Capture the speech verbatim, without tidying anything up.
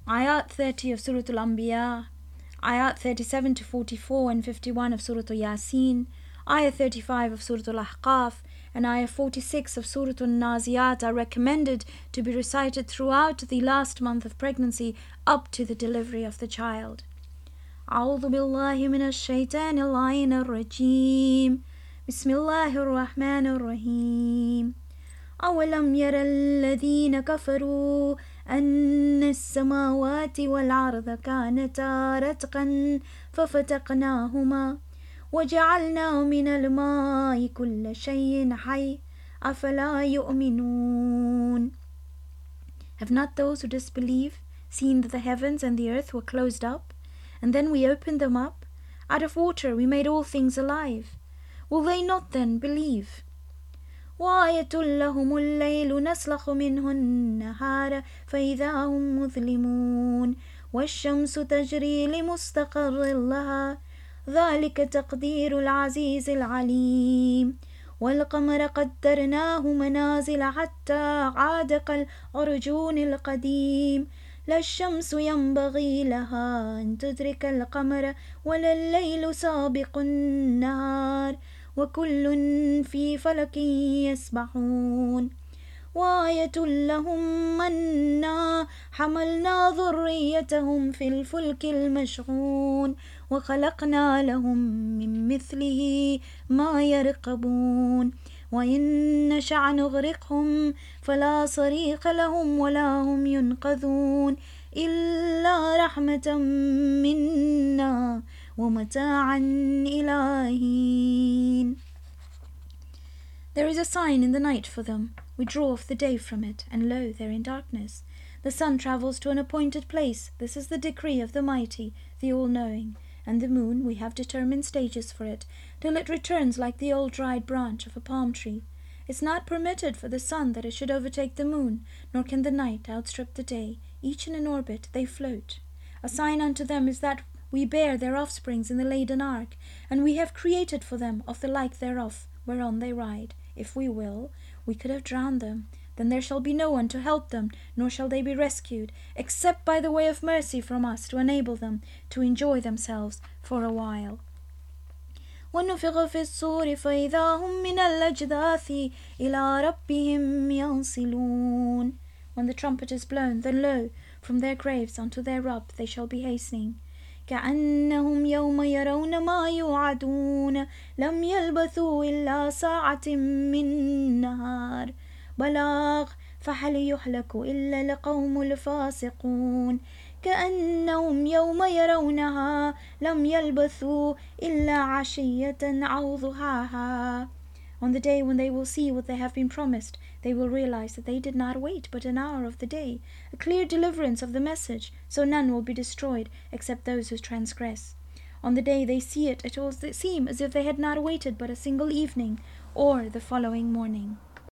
Ayat thirty of Surah Al-Anbiya, Ayat thirty-seven to forty-four and fifty-one of Surah Al-Yasin, Ayah thirty-five of Surah Al-Ahqaf, and Ayah forty-six of Surah Al-Naziyat are recommended to be recited throughout the last month of pregnancy up to the delivery of the child. أعوذ بالله من الشيطان اللعين الرجيم بسم الله الرحمن الرحيم أولم ير الذين كفروا أن السماوات والأرض كانتا رتقا ففتقناهما وجعلنا من الماء كل شيء حي أفلا يؤمنون. Have not those who disbelieve seen that the heavens and the earth were closed up, and then we opened them up? Out of water we made all things alive. Will they not then believe? وآية لهم الليل نسلخ منه النهار فإذا هم مظلمون والشمس تجري لمستقر لها ذلك تقدير العزيز العليم والقمر قدرناه منازل حتى عاد كالعرجون القديم لا الشمس ينبغي لها أن تدرك القمر ولا الليل سابق النهار وكل في فلك يسبحون وآية لهم أنا حملنا ذريتهم في الفلك المشحون وخلقنا لهم من مثله ما يركبون وإن نشأ نغرقهم فلا صريخ لهم ولا هم ينقذون إلا رحمة منا ومتاعا إلى حين. There is a sign in the night for them. We draw off the day from it, and lo, they're in darkness. The sun travels to an appointed place. This is the decree of the Mighty, the All-Knowing. And the moon, we have determined stages for it, till it returns like the old dried branch of a palm tree. It's not permitted for the sun that it should overtake the moon, nor can the night outstrip the day. Each in an orbit they float. A sign unto them is that we bear their offsprings in the laden ark, and we have created for them of the like thereof, whereon they ride. If we will, we could have drowned them. Then there shall be no one to help them, nor shall they be rescued, except by the way of mercy from us to enable them to enjoy themselves for a while. وَنُفِخَ فِي الصُّورِ فَإِذَا هُمْ مِنَ الْأَجْدَاثِ إِلَىٰ رَبِّهِمْ يَنْسِلُونَ. When the trumpet is blown, then lo, from their graves unto their Rabb they shall be hastening. كأنهم يوم يرون ما يوعدون لم يلبثوا إلا ساعة من نهار بلاغ فهل يهلك إلا القوم الفاسقون كأنهم يوم يرونها لم يلبثوا إلا عشية أو ضحاها. On the day when they will see what they have been promised, they will realize that they did not wait but an hour of the day, a clear deliverance of the message, so none will be destroyed except those who transgress. On the day they see it, it will seem as if they had not waited but a single evening or the following morning.